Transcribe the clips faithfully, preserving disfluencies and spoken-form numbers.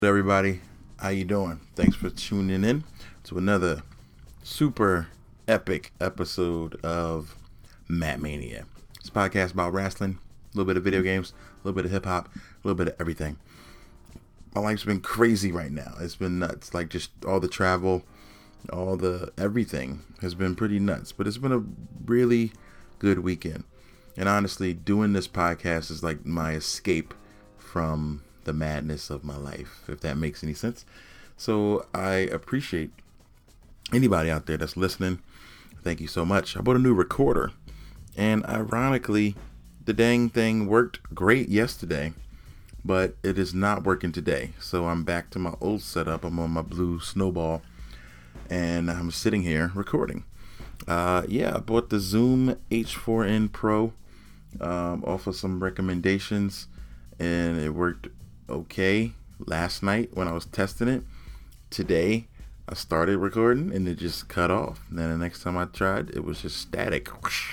Everybody, how you doing? Thanks for tuning in to another super epic episode of Matt Mania. It's a podcast about wrestling, a little bit of video games, a little bit of hip hop, a little bit of everything. My life's been crazy right now. It's been nuts. Like just all the travel, all the everything has been pretty nuts. But it's been a really good weekend. And honestly, doing this podcast is like my escape from the madness of my life, if that makes any sense. So I appreciate anybody out there that's listening. Thank you so much. I bought a new recorder, and ironically, the dang thing worked great yesterday, but it is not working today. So I'm back to my old setup. I'm on my Blue Snowball, and I'm sitting here recording. Uh, yeah, I bought the Zoom H four N Pro um, off of some recommendations, and it worked okay last night when I was testing it. Today I started recording and it just cut off. And then the next time I tried, it was just static.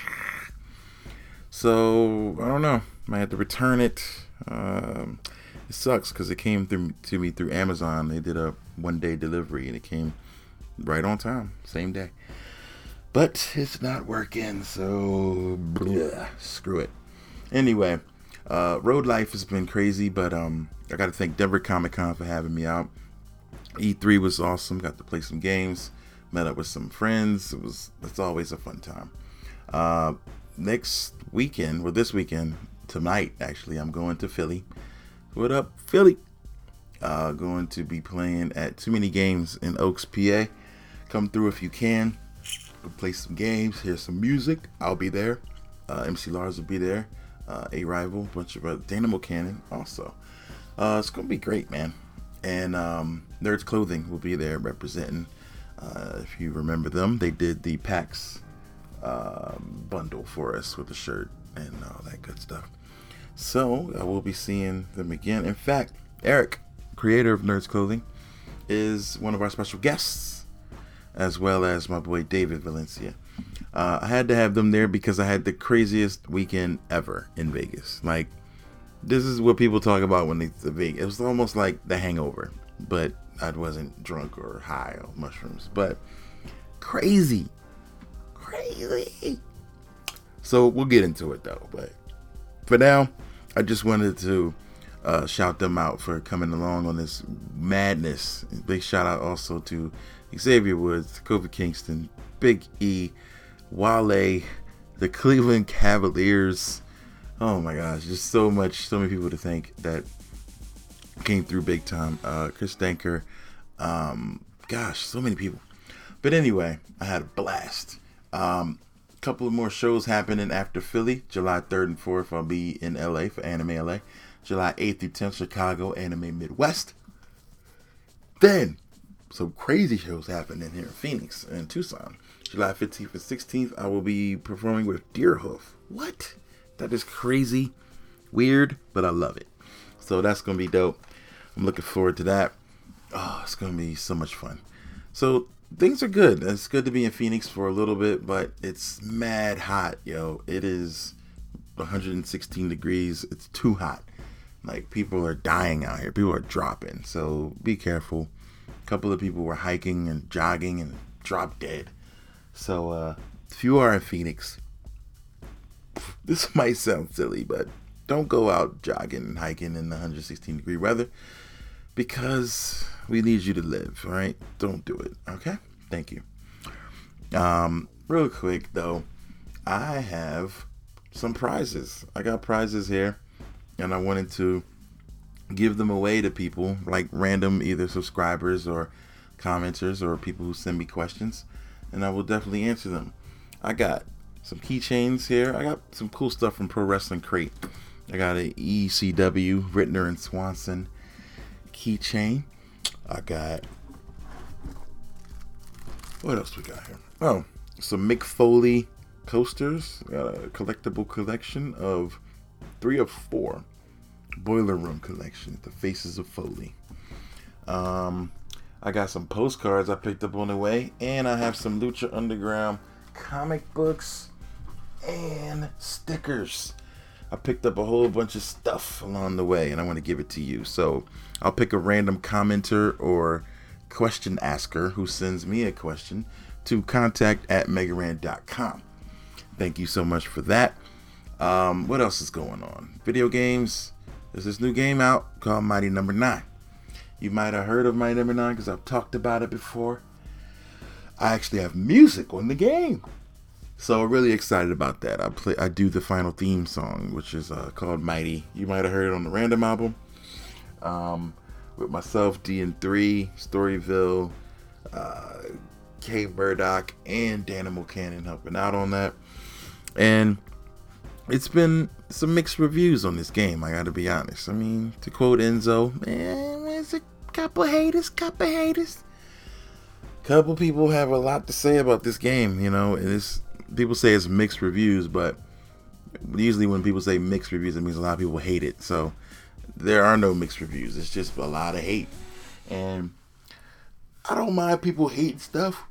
So I don't know. I might have to return it. Um, it sucks because it came through to me through Amazon. They did a one day delivery and it came right on time, same day. But it's not working, so bleh, screw it. Anyway, uh, road life has been crazy, but um, I got to thank Denver Comic Con for having me out. E three was awesome. Got to play some games, met up with some friends. It was it's always a fun time. Uh, next weekend, well, this weekend, tonight actually, I'm going to Philly. What up, Philly? Uh, going to be playing at Too Many Games in Oaks, P A. Come through if you can. Go play some games, hear some music. I'll be there. Uh, M C Lars will be there. Uh, a rival, bunch of uh, Dana Mocanon also. Uh, it's gonna be great, man. And um, Nerds Clothing will be there representing. Uh, if you remember them, they did the PAX uh, bundle for us with the shirt and all that good stuff. So I will be seeing them again. In fact, Eric, creator of Nerds Clothing, is one of our special guests, as well as my boy David Valencia. Uh, I had to have them there because I had the craziest weekend ever in Vegas. Like, this is what people talk about when they to Vegas. It was almost like The Hangover, but I wasn't drunk or high on mushrooms. But crazy, crazy. So we'll get into it though. But for now, I just wanted to uh, shout them out for coming along on this madness. Big shout out also to Xavier Woods, Kofi Kingston, Big E, Wale, the Cleveland Cavaliers. Oh my gosh, just so much, so many people to thank that came through big time. Uh, Chris Danker, um, gosh, so many people. But anyway, I had a blast. Um, a couple of more shows happening after Philly. July third and fourth, I'll be in L A for Anime L A. July eighth through tenth, Chicago, Anime Midwest. Then, some crazy shows happening here in Phoenix and Tucson. July fifteenth and sixteenth, I will be performing with Deerhoof. What? That is crazy, weird, but I love it. So that's going to be dope. I'm looking forward to that. Oh, it's going to be so much fun. So things are good. It's good to be in Phoenix for a little bit, but it's mad hot, yo. It is one hundred sixteen degrees. It's too hot. Like, people are dying out here. People are dropping. So be careful. A couple of people were hiking and jogging and dropped dead. So, uh, if you are in Phoenix, this might sound silly, but don't go out jogging and hiking in the one hundred sixteen degree weather because we need you to live, all right? Don't do it, okay? Thank you. Um, real quick, though, I have some prizes. I got prizes here, and I wanted to give them away to people, like random either subscribers or commenters or people who send me questions. And I will definitely answer them. I got some keychains here. I got some cool stuff from Pro Wrestling Crate. I got a E C W Rittner and Swanson keychain. I got, what else we got here? Oh, some Mick Foley coasters. I got a collectible collection of three of four. Boiler Room collection, The Faces of Foley. Um... I got some postcards I picked up on the way, and I have some Lucha Underground comic books and stickers. I picked up a whole bunch of stuff along the way, and I want to give it to you. So I'll pick a random commenter or question asker who sends me a question to contact at megaran dot com. Thank you so much for that. Um, what else is going on? Video games. There's this new game out called Mighty Number Nine. You might have heard of Mighty Number Nine because I've talked about it before. I actually have music on the game, so I'm really excited about that. I play, I do the final theme song, which is uh, called Mighty. You might have heard it on the Random album. Um, with myself, D N three, Storyville, uh, K Murdoch, and Danimal Cannon helping out on that. And it's been some mixed reviews on this game, I gotta be honest. I mean, to quote Enzo, man, there's a couple haters, couple haters. Couple people have a lot to say about this game, you know, and it's, people say it's mixed reviews, but usually when people say mixed reviews, it means a lot of people hate it. So there are no mixed reviews. It's just a lot of hate. And I don't mind people hate stuff.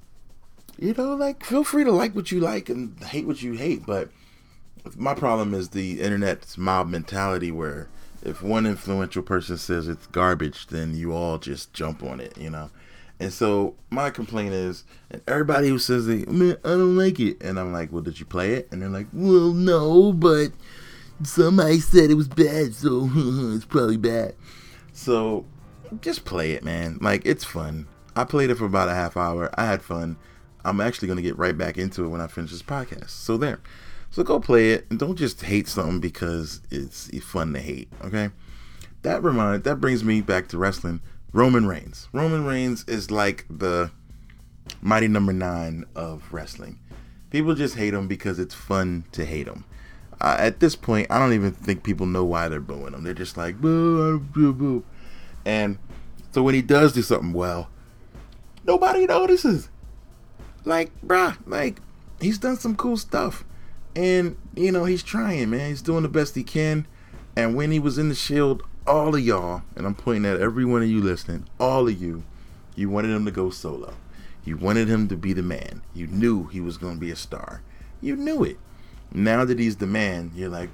You know, like, feel free to like what you like and hate what you hate, but my problem is the internet's mob mentality where if one influential person says it's garbage, then you all just jump on it, you know? And so my complaint is, and everybody who says, they, man, I don't like it. And I'm like, well, did you play it? And they're like, well, no, but somebody said it was bad, so it's probably bad. So just play it, man. Like, it's fun. I played it for about a half hour. I had fun. I'm actually going to get right back into it when I finish this podcast. So there. So go play it, and don't just hate something because it's fun to hate, okay? That remind that brings me back to wrestling. Roman Reigns. Roman Reigns is like the Mighty Number Nine of wrestling. People just hate him because it's fun to hate him. Uh, at this point, I don't even think people know why they're booing him. They're just like, boo, boo, boo. And so when he does do something well, nobody notices. Like, bruh, like, he's done some cool stuff. And, you know, he's trying, man. He's doing the best he can. And when he was in the Shield, all of y'all, and I'm pointing at every one of you listening, all of you, you wanted him to go solo. You wanted him to be the man. You knew he was going to be a star. You knew it. Now that he's the man, you're like,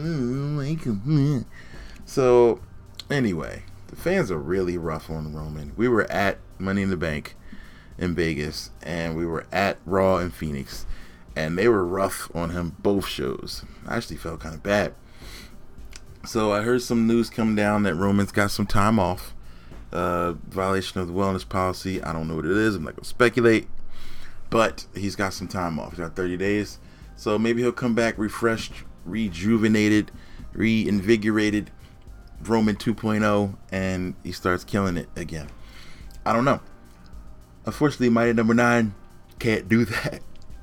mm, so anyway, the fans are really rough on Roman. We were at Money in the Bank in Vegas, and we were at Raw in Phoenix. And they were rough on him both shows. I actually felt kind of bad. So I heard some news come down that Roman's got some time off. Uh, violation of the wellness policy. I don't know what it is. I'm not going to speculate. But he's got some time off. He's got thirty days. So maybe he'll come back refreshed, rejuvenated, reinvigorated. Roman two point oh. And he starts killing it again. I don't know. Unfortunately, Mighty Number Nine can't do that.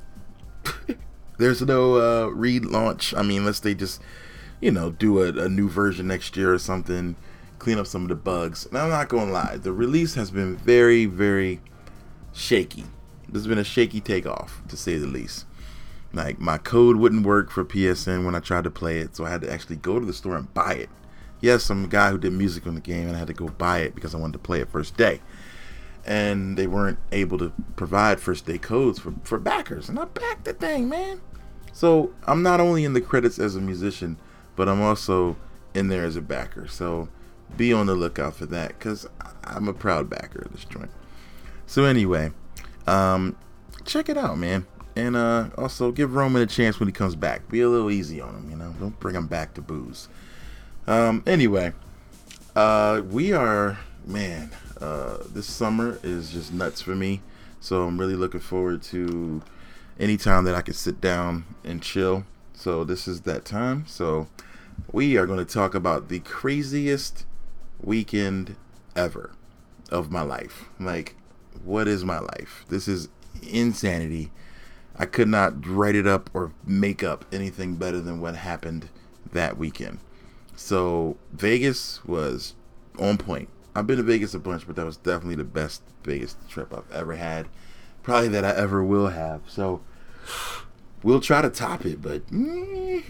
There's no uh, relaunch. I mean, unless they just, you know, do a, a new version next year or something, clean up some of the bugs. And I'm not going to lie, the release has been very, very shaky. There's been a shaky takeoff, to say the least. Like, my code wouldn't work for P S N when I tried to play it, so I had to actually go to the store and buy it. Yes, I'm a guy who did music on the game, and I had to go buy it because I wanted to play it first day. And they weren't able to provide first day codes for, for backers. And I backed the thing, man. So I'm not only in the credits as a musician, but I'm also in there as a backer. So be on the lookout for that, because I'm a proud backer of this joint. So anyway, um, check it out, man. And uh, also give Roman a chance when he comes back. Be a little easy on him, you know. Don't bring him back to booze. Um, anyway, uh, we are, man... Uh, this summer is just nuts for me, so I'm really looking forward to any time that I can sit down and chill. So this is that time. So we are going to talk about the craziest weekend ever of my life. Like, what is my life? This is insanity. I could not write it up or make up anything better than what happened that weekend. So Vegas was on point. I've been to Vegas a bunch, but that was definitely the best Vegas trip I've ever had. Probably that I ever will have. So we'll try to top it, but mm,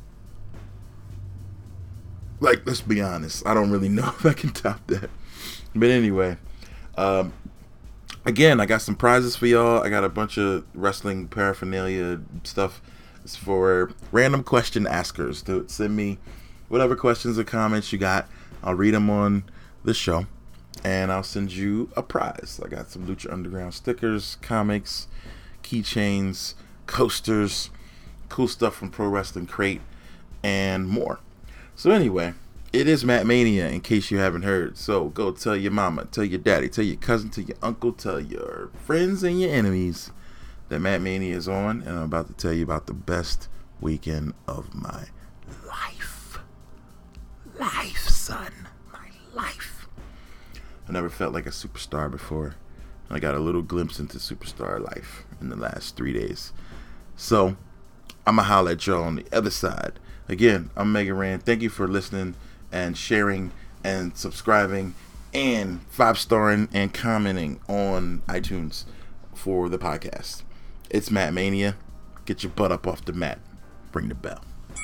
like, let's be honest, I don't really know if I can top that. But anyway, um, again, I got some prizes for y'all. I got a bunch of wrestling paraphernalia stuff It's for random question askers to send me whatever questions or comments you got. I'll read them on the show, and I'll send you a prize. I got some Lucha Underground stickers, comics, keychains, coasters, cool stuff from Pro Wrestling Crate, and more. So anyway, it is Matt Mania, in case you haven't heard. So go tell your mama, tell your daddy, tell your cousin, tell your uncle, tell your friends and your enemies that Matt Mania is on, and I'm about to tell you about the best weekend of my life. Life, son. My life. I never felt like a superstar before. I got a little glimpse into superstar life in the last three days. So, I'm going to holler at y'all on the other side. Again, I'm Mega Ran. Thank you for listening and sharing and subscribing and five-starring and commenting on iTunes for the podcast. It's Matt Mania. Get your butt up off the mat. Ring the bell.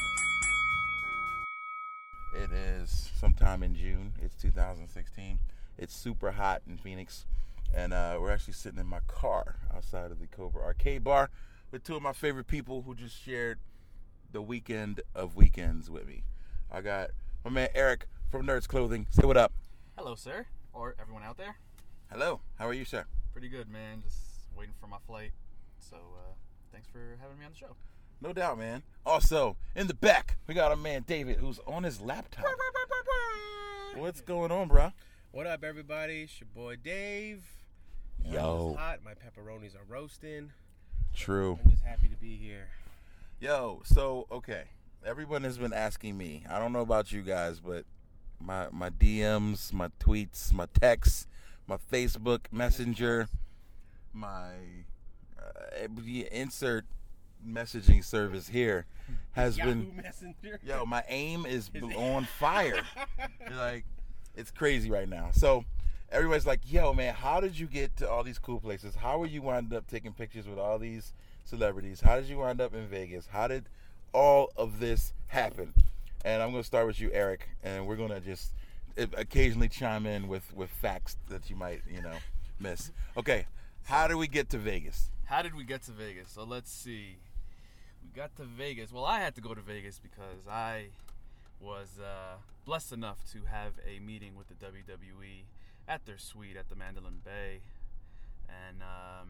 It is sometime in June. It's two thousand sixteen. It's super hot in Phoenix. And uh, we're actually sitting in my car outside of the Cobra Arcade Bar with two of my favorite people who just shared the weekend of weekends with me. I got my man Eric from Nerds Clothing. Say what up. Hello, sir. Or everyone out there. Hello. How are you, sir? Pretty good, man. Just waiting for my flight. So, uh, thanks for having me on the show. No doubt, man. Also, in the back, we got our man David, who's on his laptop. What's going on, bro? What up, everybody? It's your boy Dave. Yo. It's hot. My pepperonis are roasting. True. I'm just happy to be here. Yo, so, okay. Everyone has been asking me. I don't know about you guys, but my my D Ms, my tweets, my texts, my Facebook Messenger, my uh, insert messaging service here has Yahoo been Messenger. Yo, my aim is on fire. Like, it's crazy right now. So everybody's like, yo, man, how did you get to all these cool places? How were you wind up taking pictures with all these celebrities? How did you wind up in Vegas? How did all of this happen? And I'm going to start with you, Eric, and we're going to just occasionally chime in with, with facts that you might, you know, miss. Okay, how did we get to Vegas? How did we get to Vegas? So let's see. We got to Vegas. Well, I had to go to Vegas because I was uh, blessed enough to have a meeting with the W W E at their suite at the Mandalay Bay. And um,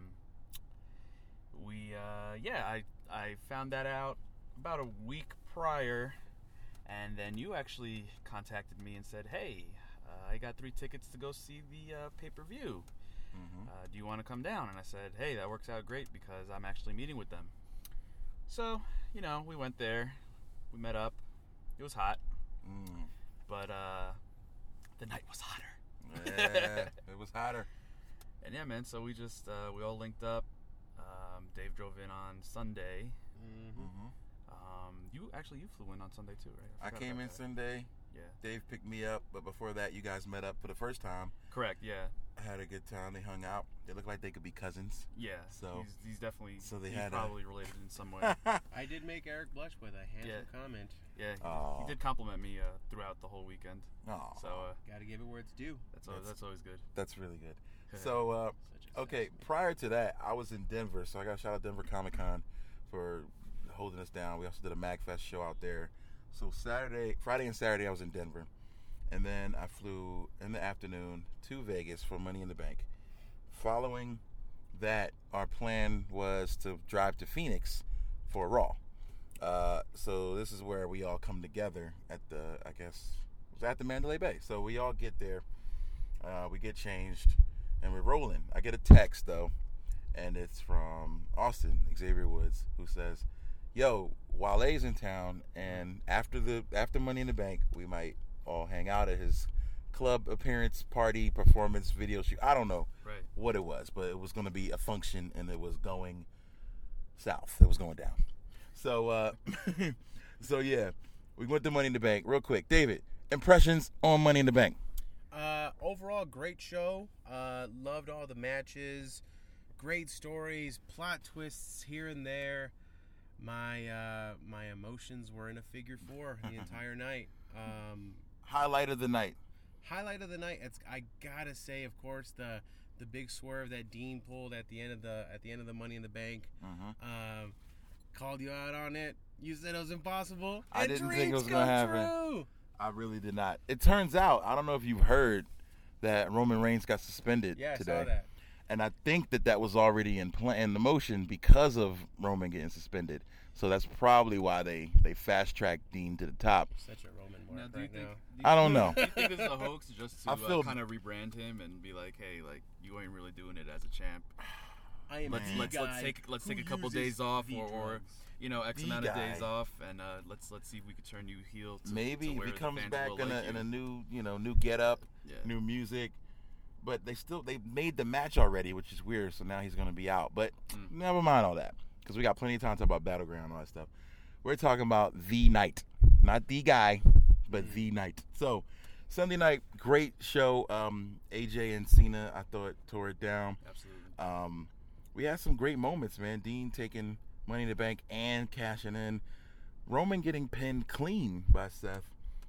we, uh, yeah, I, I found that out about a week prior. And then you actually contacted me and said, hey, uh, I got three tickets to go see the uh, pay-per-view. Mm-hmm. Uh, do you want to come down? And I said, hey, that works out great because I'm actually meeting with them. So, you know, we went there. We met up. It was hot. Mm. But uh, the night was hotter. Yeah, it was hotter. And yeah, man, so we just, uh, we all linked up. Um, Dave drove in on Sunday. Mm-hmm. Mm-hmm. Um, you actually, you flew in on Sunday too, right? I, I came in that. Sunday. Yeah. Dave picked me up, but before that, you guys met up for the first time. Correct, yeah. I had a good time. They hung out. They looked like they could be cousins. Yeah. So he's, he's definitely. So they he's had probably a... related in some way. I did make Eric blush with a handsome yeah. comment. Yeah. He, he did compliment me uh, throughout the whole weekend. Oh. So uh, gotta give it where it's due. That's always, that's, that's always good. That's really good. So uh, okay, prior to that, I was in Denver, so I got to shout out Denver Comic Con for holding us down. We also did a MagFest show out there. So Saturday, Friday and Saturday, I was in Denver. And then I flew in the afternoon to Vegas for Money in the Bank. Following that, our plan was to drive to Phoenix for Raw. Uh, so this is where we all come together at the, I guess, it was at the Mandalay Bay. So we all get there, uh, we get changed, and we're rolling. I get a text, though, and it's from Austin, Xavier Woods, who says, yo, Wale's in town, and after the after Money in the Bank, we might all hang out at his club appearance, party, performance, video shoot. I don't know right. what it was, but it was going to be a function, and it was going south. It was going down. So, uh, so yeah, we went to Money in the Bank real quick. David, impressions on Money in the Bank? Uh, overall, great show. Uh, loved all the matches. Great stories, plot twists here and there. My uh, my emotions were in a figure four the entire night. Um, highlight of the night. Highlight of the night. It's, I gotta say, of course, the the big swerve that Dean pulled at the end of the at the end of the Money in the Bank. Mm-hmm. Um, called you out on it. You said it was impossible. I and didn't dreams think it was come gonna happen. True. I really did not. It turns out, I don't know if you've heard that Roman Reigns got suspended Yeah, I today. saw that. And I think that that was already in plan, in the motion because of Roman getting suspended. So that's probably why they, they fast-tracked Dean to the top. Such a Roman Now, mark do you right think, now. do you I don't think- know. Do you think this is a hoax just to I feel- uh, kind of rebrand him and be like, hey, like you ain't really doing it as a champ. I am Let's the let's guy let's take let's who take a couple uses days off the or, or drugs. you know X The amount of guy. days off and uh, let's let's see if we can turn you heel. To, Maybe to if where he the comes fans back will in a, like in you. a new, you know, new get-up, Yeah. new music. But they still, they made the match already, which is weird. So now he's going to be out. But Mm. never mind all that. Because we got plenty of time to talk about Battleground and all that stuff. We're talking about the night. Not the guy, but Mm. the night. So, Sunday night, great show. Um, A J and Cena, I thought, tore it down. Absolutely. Um, we had some great moments, man. Dean taking Money in the Bank and cashing in. Roman getting pinned clean by Seth.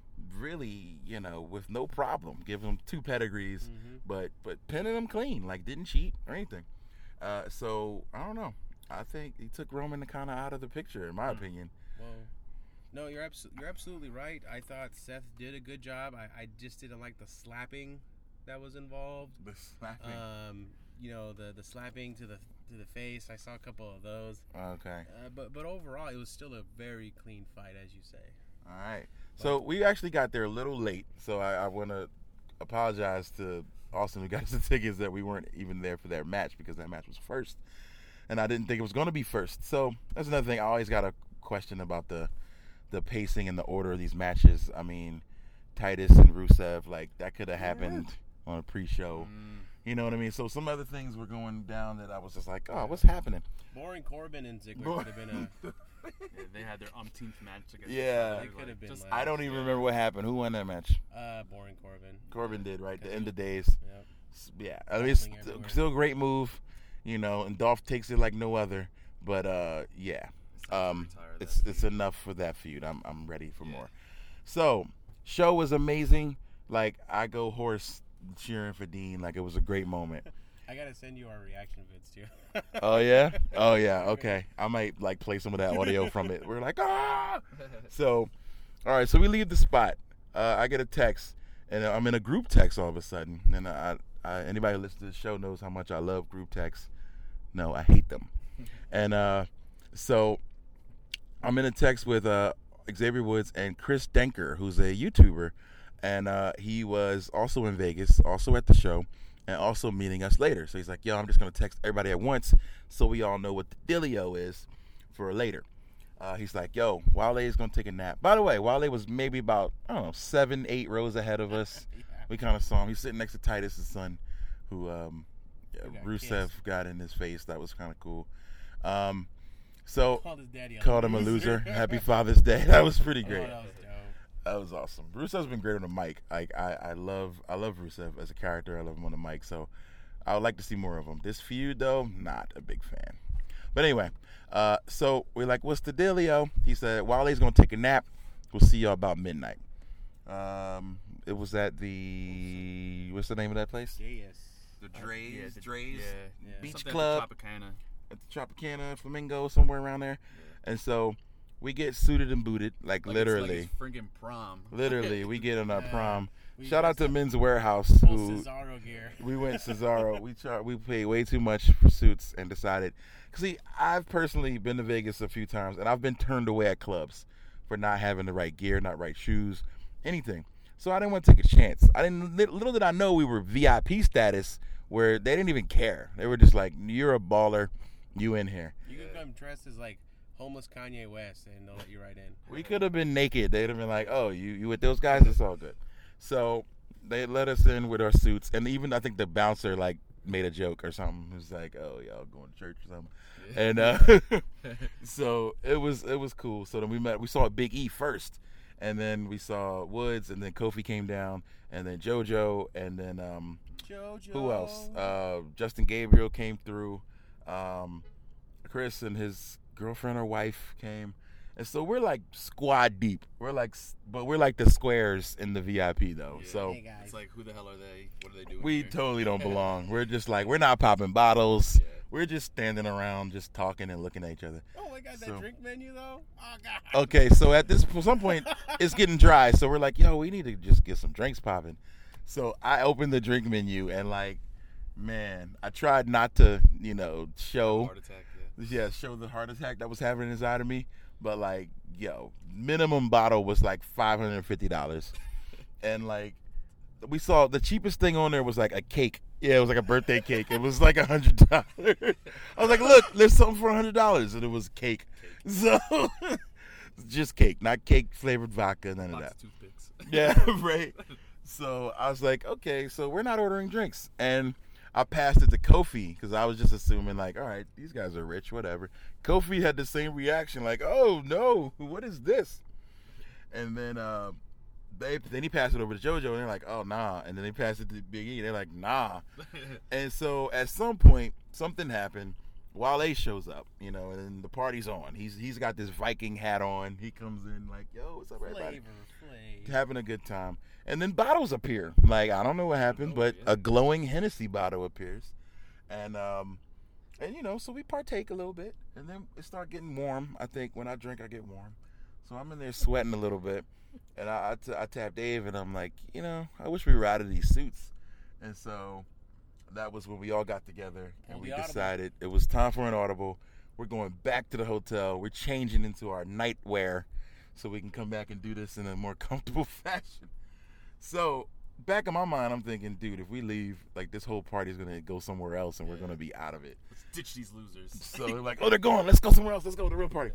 Really, you know, with no problem. Giving him two pedigrees, Mhm. but but pinning him clean. Like, didn't cheat or anything. Uh, so, I don't know. I think he took Roman kind of out of the picture, in my Mm. opinion. Well, no, you're abso- you're absolutely right. I thought Seth did a good job. I, I just didn't like the slapping that was involved. The slapping. Um, you know, the the slapping to the to the face. I saw a couple of those. okay. Uh, but but overall, it was still a very clean fight, as you say. All right. So we actually got there a little late. So I, I want to apologize to Austin who got us the tickets that we weren't even there for that match because that match was first. And I didn't think it was going to be first. So that's another thing. I always got a question about the the pacing and the order of these matches. I mean, Titus and Rusev, like that could have happened on a pre-show. Mm. You know what I mean? So some other things were going down that I was just like, oh, what's happening? Boring Corbin and Ziggler Boring- could have been a. Yeah, they had their umpteenth match against Yeah. each other, They could have been just- like- I don't even remember what happened. Who won that match? Uh, boring Corbin. Corbin did, right? The Because end he- of days. Yep. Yeah, I mean, it's Wrestling still, everywhere. still a great move, you know, and Dolph takes it like no other. But uh, yeah, It's time to um, retire that it's it's feud. enough for that feud. I'm I'm ready for Yeah. more. So, show was amazing. Like I go horse cheering for Dean. Like it was a great moment. I gotta send you our reaction vids too. Oh yeah, oh yeah. Okay, I might like play some of that audio from it. We're like ah. So, all right. So we leave the spot. Uh, I get a text, and I'm in a group text all of a sudden. And I, I, anybody who listens to the show knows how much I love group texts. No, I hate them. And uh, so I'm in a text with uh, Xavier Woods and Chris Denker, who's a YouTuber, and uh, he was also in Vegas, also at the show, and also meeting us later. So he's like, yo, I'm just going to text everybody at once so we all know what the dealio is for later. Uh, he's like, yo, Wale is going to take a nap. By the way, Wale was maybe about, I don't know, seven, eight rows ahead of us. Yeah. We kind of saw him. He's sitting next to Titus' son, who um, Who got Rusev kissed. got in his face. That was kind of cool. Um, so Called his daddy. called him a loser. Happy Father's Day. That was pretty Oh, great. that was dope. That was awesome. Rusev's been great on the mic. Like I, I love, I love Rusev as a character. I love him on the mic. So I would like to see more of him. This feud, though, not a big fan. But anyway, uh, so we're like, what's the dealio? He said, Wale's gonna take a nap. We'll see y'all about midnight. Um, it was at the what's the name of that place? Yes. The Yeah, Dre's, the- Dre's yeah, Yeah. Beach something Club At the Tropicana. at the Tropicana, Flamingo, somewhere around there. And so we get suited and booted, like, Like literally. it's like it's friggin' prom. Literally, we get on our Yeah. prom. We Shout out dressed to up Men's Warehouse, Full who Cesaro gear. we went Cesaro. we char- we paid way too much for suits and decided. Cause see, I've personally been to Vegas a few times, and I've been turned away at clubs for not having the right gear, not right shoes, anything. So I didn't want to take a chance. I didn't. Little did I know we were V I P status, where they didn't even care. They were just like, "You're a baller, you in here." You could come dressed as like homeless Kanye West, and they'll let you right in. We could have been naked. They'd have been like, "Oh, you you with those guys? It's all good." So they let us in with our suits, and even I think the bouncer like made a joke or something. It was like, "Oh, y'all going to church or something?" And uh, so it was it was cool. So then we met. We saw Big E first, and then we saw Woods, and then Kofi came down, and then JoJo, and then um, JoJo. who else? Uh, Justin Gabriel came through. Um, Chris and his girlfriend or wife came. And so we're like squad deep. We're like, but we're like the squares in the V I P though. Yeah. So Hey guys. It's like, who the hell are they? What are they doing? we here? totally don't belong. We're just like, we're not popping bottles. Yeah. we're just standing around, just talking and looking at each other. Oh my God, that So- drink menu though. Oh God. Okay, so at this for some point, it's getting dry. So we're like, yo, we need to just get some drinks popping. So I opened the drink menu and like, man, I tried not to, you know, show, Heart attack. Yeah. yeah, show the heart attack that was happening inside of me. But like, yo, minimum bottle was like five hundred and fifty dollars, and like, we saw the cheapest thing on there was like a cake. Yeah, it was like a birthday cake. It was like a hundred dollars. I was like, look, there's something for a hundred dollars, and it was cake. So just cake, not cake flavored vodka, none of Box that. of toothpicks. Yeah, right. So I was like, okay, so we're not ordering drinks, and I passed it to Kofi because I was just assuming like, all right, these guys are rich, whatever. Kofi had the same reaction, like, oh no, what is this? And then uh, they then he passed it over to JoJo, and they're like, oh nah. And then they passed it to Big E, they're like, nah. And so at some point, something happened. Wale shows up, you know, and then the party's on. He's he's got this Viking hat on. He comes in like, yo, what's up, everybody? Flavor Flav. Having a good time. And then bottles appear. Like, I don't know what happened, Oh, but yeah. a glowing Hennessy bottle appears. And, um, and you know, so we partake a little bit. And then it start getting warm. I think when I drink, I get warm. So I'm in there sweating a little bit. And I, I, t- I tap Dave, and I'm like, you know, I wish we were out of these suits. And so that was when we all got together. And Pull we the audible. decided it was time for an audible. We're going back to the hotel. We're changing into our nightwear so we can come back and do this in a more comfortable fashion. So back in my mind, I'm thinking, dude, if we leave, like this whole party's gonna go somewhere else, and we're gonna be out of it. Let's ditch these losers. So they're like, oh, they're gone. Let's go somewhere else. Let's go to the real party.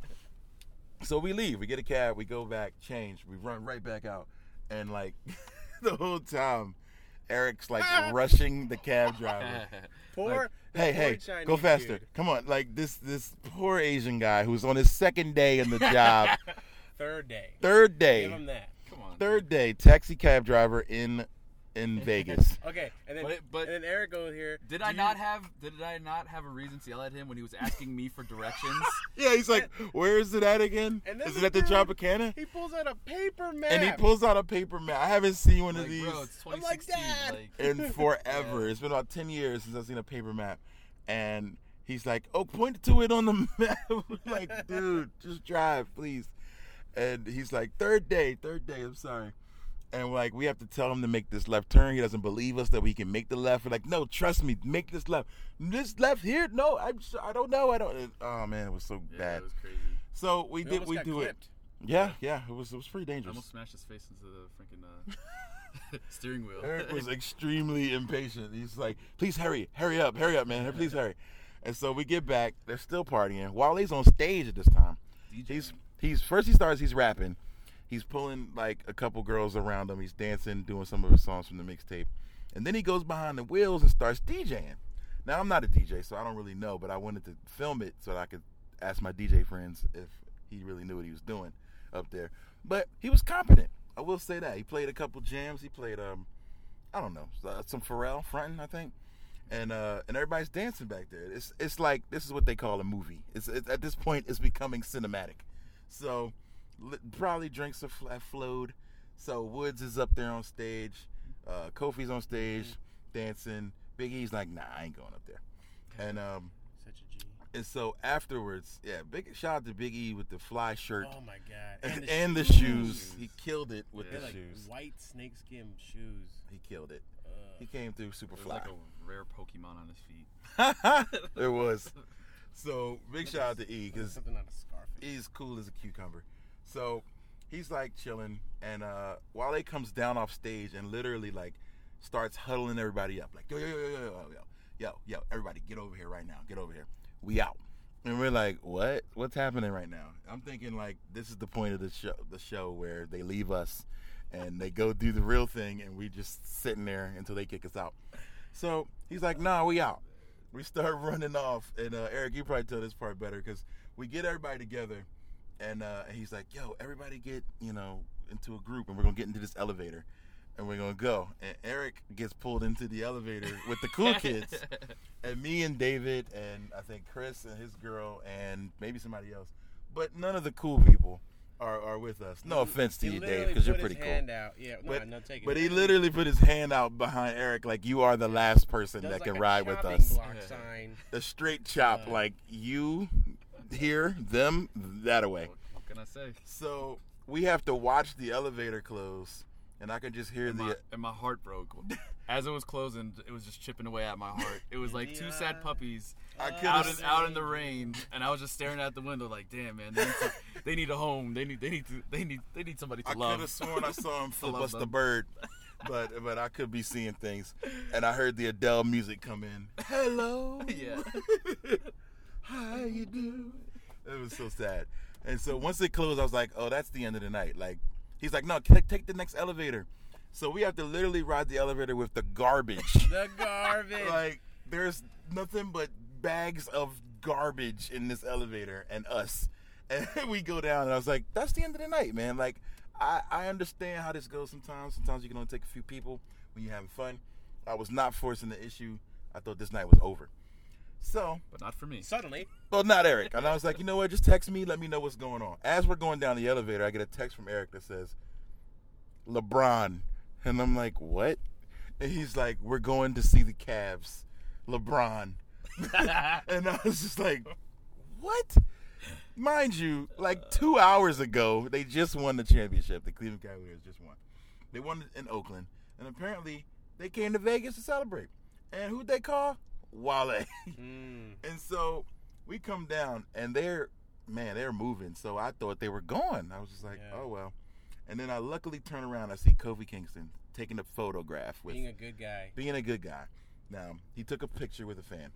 So we leave. We get a cab. We go back, change. We run right back out, and like the whole time, Eric's like rushing the cab driver. Poor. Like, that hey, poor hey, Chinese go faster. dude. Come on. Like this this poor Asian guy who's on his second day in the job, Third day. third day. Give him that. Come on. Third day, taxi cab driver in in Vegas. Okay, and then But it- but- and then Eric goes here. Did Do I you- not have Did I not have a reason to yell at him when he was asking me for directions? Yeah, he's like, where is it at again? And then Is the it at the dude- Tropicana? He pulls out a paper map. And he pulls out a paper map. I haven't seen one Like, of these bro, it's I'm like, twenty sixteen. "Dad." Like, in forever. Yeah. It's been about ten years since I've seen a paper map. And he's like, oh, point to it on the map. Like, dude, just drive, please. And he's like, third day, third day, I'm sorry. And like, we have to tell him to make this left turn. He doesn't believe us that we can make the left. We're like, no, trust me, make this left. This left here? No, I'm sure, I don't know. I don't. Oh man, it was so yeah, bad. it was crazy. So we We did. almost We got do clipped. it. Yeah, yeah. It was. It was pretty I dangerous. almost smashed his face into the freaking uh, steering wheel. Eric was extremely impatient. He's like, please hurry, hurry up, hurry up, man, please hurry. And so we get back. They're still partying. Wale's on stage at this time. D J. He's he's first he starts. He's rapping. He's pulling like a couple girls around him. He's dancing, doing some of his songs from the mixtape, and then he goes behind the wheels and starts DJing. Now I'm not a D J, so I don't really know, but I wanted to film it so that I could ask my D J friends if he really knew what he was doing up there. But he was competent. I will say that. He played a couple jams. He played um, I don't know, uh, some Pharrell fronting, I think. And uh, and everybody's dancing back there. It's it's like this is what they call a movie. It's, it's at this point it's becoming cinematic. So li- probably drinks have, have flowed. So Woods is up there on stage. Uh, Kofi's on stage dancing. Big E's like, nah, I ain't going up there. And um, Such a G. and so afterwards, yeah, big shout out to Big E with the fly shirt Oh my god. and, the and the shoes. shoes. He killed it with Yeah. the They're like shoes. white snakeskin shoes. He killed it. Uh, He came through super It was fly. like a rare Pokemon on his feet. It was. So big shout out to E like because something out of Scarface. E's cool as a cucumber. So he's like chilling, and uh, Wale comes down off stage and literally like starts huddling everybody up, like yo yo yo yo yo yo yo yo everybody get over here right now, get over here, we out. And we're like, what? What's happening right now? I'm thinking like this is the point of the show, the show where they leave us and they go do the real thing, and we just sitting there until they kick us out. So he's like, nah, we out. We start running off, and uh, Eric, you probably tell this part better because we get everybody together, and uh, he's like, yo, everybody get, you know, into a group, and we're gonna get into this elevator, and we're gonna go. And Eric gets pulled into the elevator with the cool kids, and me and David, and I think Chris and his girl, and maybe somebody else, but none of the cool people. are, are with us. No offense to He you, Dave, literally because you're put pretty his cool. hand out. Yeah, no, But, no, take it. but he literally put his hand out behind Eric like you are the last person Does that like can a ride with chopping us. block sign. The straight chop, Uh, like you here, them, that away. What, what can I say? So we have to watch the elevator close, and I can just hear And the. my, and my heart broke. As it was closing, it was just chipping away at my heart. It was like two sad puppies I could've out in, seen- out in the rain, and I was just staring out the window like, damn, man, they need, to, they need a home. They need they need to, they need they need somebody to I love. could have sworn I saw him flip love us the them. bird, but but I could be seeing things, and I heard the Adele music come in. Hello, Yeah. how you do? It was so sad, and so once it closed, I was like, oh, that's the end of the night. Like he's like, no, take take the next elevator. So we have to literally ride the elevator with the garbage. The garbage. Like there's nothing but bags of garbage in this elevator and us. And we go down and I was like, that's the end of the night, man. Like I, I understand how this goes sometimes. Sometimes you can only take a few people when you're having fun. I was not forcing the issue. I thought this night was over. So, But not for me. Suddenly, well, not Eric. And I was like, you know what? Just text me. Let me know what's going on. As we're going down the elevator, I get a text from Eric that says, LeBron. And I'm like, what? And he's like, we're going to see the Cavs. LeBron. And I was just like, what? Mind you, like two hours ago, they just won the championship. The Cleveland Cavaliers just won. They won it in Oakland. And apparently, they came to Vegas to celebrate. And who'd they call? Wale. mm, And so we come down, and they're, man, they're moving. So I thought they were gone. I was just like, Yeah. oh, well. And then I luckily turn around. I see Kofi Kingston taking a photograph with being a good guy. being a good guy. Now, he took a picture with a fan.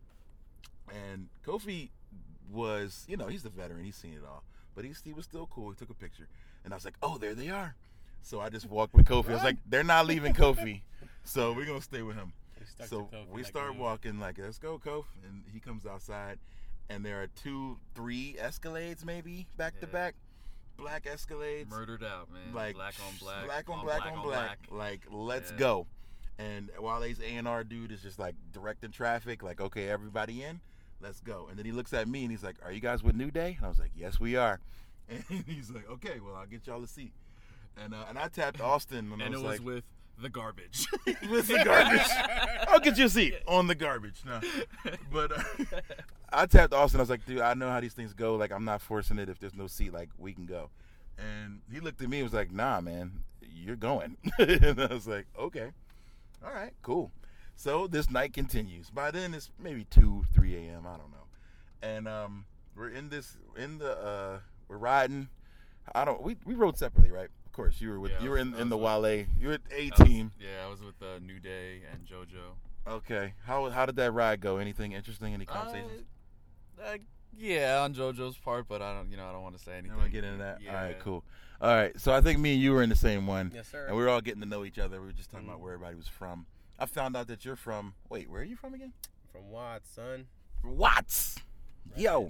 And Kofi was, you know, he's the veteran. He's seen it all. But he's, he was still cool. He took a picture. And I was like, oh, there they are. So I just walked with Kofi. I was like, they're not leaving Kofi. So we're going to stay with him. He stuck So to Kofi we like start glue. walking like, let's go, Kof. And he comes outside. And there are two, three Escalades maybe back to Yeah. back. Black Escalades. Murdered out, man. Like black on black. black on black on black. Like, let's Yeah. go. And Wale's A and R dude is just like directing traffic. Like, okay, everybody in, let's go. And then he looks at me and he's like, "Are you guys with New Day?" And I was like, "Yes, we are." And he's like, "Okay, well, I'll get y'all a seat." And uh, and I tapped Austin and, I And was it was like, with the garbage. with the garbage. I'll get you a seat on the garbage. No. But uh, I tapped Austin. I was like, dude, I know how these things go. Like, I'm not forcing it. If there's no seat, like, we can go. And he looked at me and was like, nah, man, you're going. And I was like, okay. All right, cool. So this night continues. By then, it's maybe two, three a.m. I don't know. And um, we're in this, in the, uh, we're riding. I don't, we, we rode separately, right? Of course, you were with, Yeah, I you were was- in, I in the was Wale. You were at A I was- team. Yeah, I was with uh, New Day and JoJo. Okay. How how did that ride go? Anything interesting? Any conversations? Uh, uh, yeah, on JoJo's part, but I don't, you know, I don't want to say You anything. don't want to get into that? Yeah. All right, cool. All right, so I think me and you were in the same one. Yes, sir. And we were all getting to know each other. We were just talking about Mhm. where everybody was from. I found out that you're from, wait, where are you from again? From Watts, son. Watts. Yo.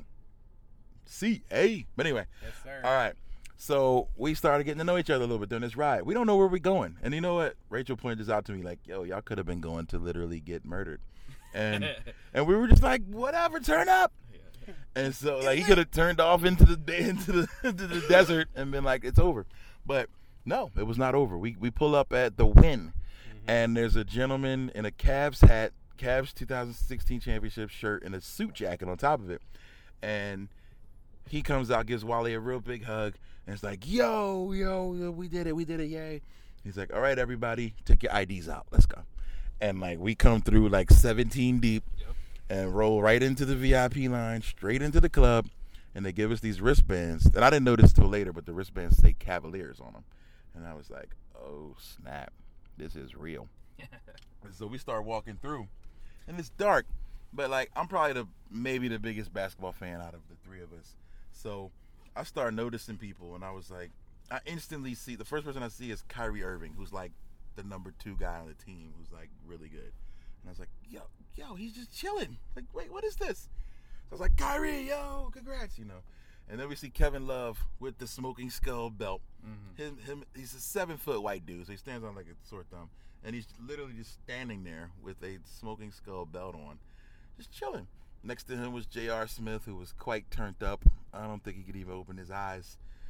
C A. But anyway, Yes, sir. all right. So we started getting to know each other a little bit during this ride. We don't know where we're going. And you know what? Rachel pointed this out to me like, yo, y'all could have been going to literally get murdered. And and we were just like, whatever, turn up. Yeah. And so, like, he could have turned off into the into the into the desert and been like, "It's over." But no, it was not over. We we pull up at the Wynn, and there's a gentleman in a Cavs hat, Cavs two thousand sixteen championship shirt, and a suit jacket on top of it, and he comes out, gives Wale a real big hug, and it's like, "Yo, yo, yo, we did it, we did it, yay!" He's like, "All right, everybody, take your I Ds out, let's go." And like we come through like seventeen deep. Yep. And roll right into the V I P line, straight into the club, and they give us these wristbands. And I didn't know this till later, but the wristbands say Cavaliers on them. And I was like, oh, snap. This is real. And so we start walking through, and it's dark. But, like, I'm probably the maybe the biggest basketball fan out of the three of us. So I start noticing people, and I was like, I instantly see, the first person I see is Kyrie Irving, who's, like, the number two guy on the team, who's, like, really good. And I was like, yo, yo, he's just chilling. Like, wait, what is this? So I was like, Kyrie, yo, congrats, you know. And then we see Kevin Love with the smoking skull belt. Mhm. Him, him, he's a seven-foot white dude, so he stands on like a sore thumb. And he's literally just standing there with a smoking skull belt on, just chilling. Next to him was J R. Smith, who was quite turned up. I don't think he could even open his eyes.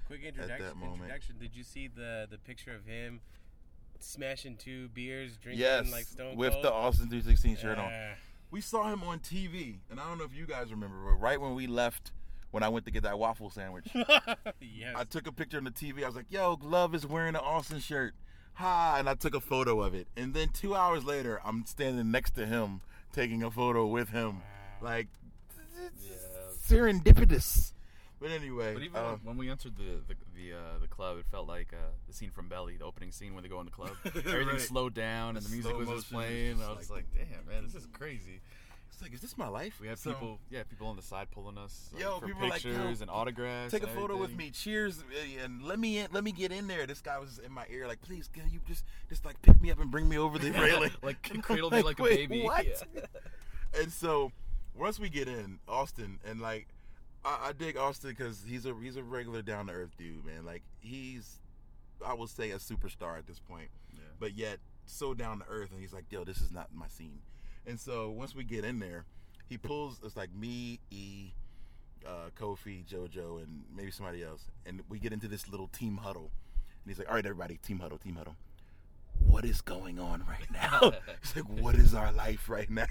Quick introduction. that moment. Introduction. Did you see the the picture of him smashing two beers, drinking Yes, like Stone with Cold? the Austin three sixteen shirt on. Yeah. We saw him on T V, and I don't know if you guys remember, but right when we left, when I went to get that waffle sandwich, Yes. I took a picture on the T V. I was like, yo, Glove is wearing an Austin shirt. Ha! And I took a photo of it. And then two hours later, I'm standing next to him, taking a photo with him. Like, it's Yeah. serendipitous. But anyway. But even uh, when we entered the the the, uh, the club, it felt like uh, the scene from Belly, the opening scene when they go in the club. Everything Right. slowed down and the music Slow was just motion is playing. just I was like- like, damn, man, this is crazy. it's like, is this my life? We have So, people, yeah, people on the side pulling us like, Yo, for people are like, yo, pictures and autographs. Take a and photo with everything. me. Cheers, uh, and let me in, let me get in there. This guy was in my ear, like, please, can you just, just like pick me up and bring me over the railing? Like, And I'm cradle me like a wait, baby. What? Yeah. And so, once we get in Austin, and like, I, I dig Austin because he's a he's a regular down to earth dude, man. Like he's, I will say, a superstar at this point, Yeah. but yet so down to earth, and he's like, yo, this is not my scene. And so once we get in there, he pulls. It's like me, E, uh, Kofi, JoJo, and maybe somebody else, and we get into this little team huddle. And he's like, all right, everybody, team huddle, team huddle. What is going on right now? He's like, what is our life right now?